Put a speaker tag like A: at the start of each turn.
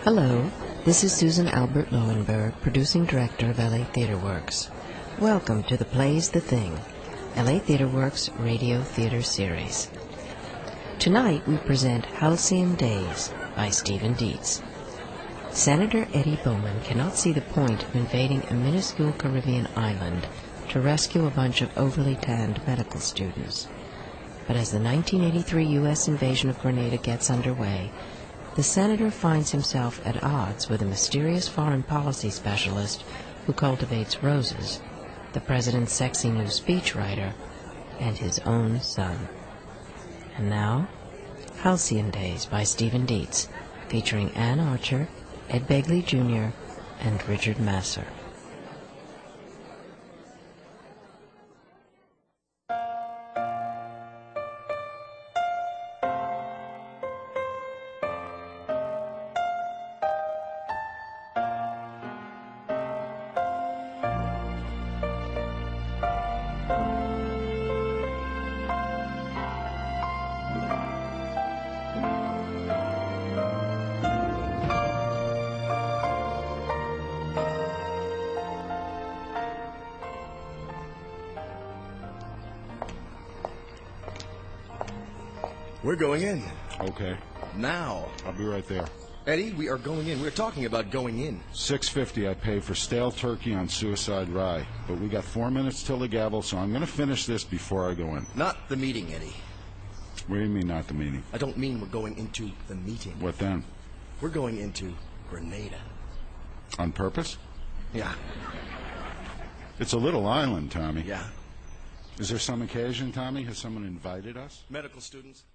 A: Hello, this is Susan Albert Lowenberg, Producing Director of LA Theatre Works. Welcome to the Plays the Thing, LA Theatre Works Radio Theater Series. Tonight we present Halcyon Days by Stephen Dietz. Senator Eddie Bowman cannot see the point of invading a minuscule Caribbean island to rescue a bunch of overly tanned medical students. But as the 1983 U.S. invasion of Grenada gets underway, the senator finds himself at odds with a mysterious foreign policy specialist who cultivates roses, the president's sexy new speechwriter, and his own son. And now, Halcyon Days by Stephen Dietz, featuring Anne Archer, Ed Begley Jr., and Richard Masur.
B: We're going in.
C: Okay.
B: Now.
C: I'll be right there.
B: Eddie, we are going in. We're talking about going in.
C: $6.50 I pay for stale turkey on suicide rye. But we got 4 minutes till the gavel, so I'm going to finish this before I go in.
B: Not the meeting, Eddie.
C: What do you mean, not the meeting?
B: I don't mean we're going into the meeting.
C: What then?
B: We're going into Grenada.
C: On purpose?
B: Yeah.
C: It's a little island, Tommy.
B: Yeah.
C: Is there some occasion, Tommy? Has someone invited us?
B: Medical students.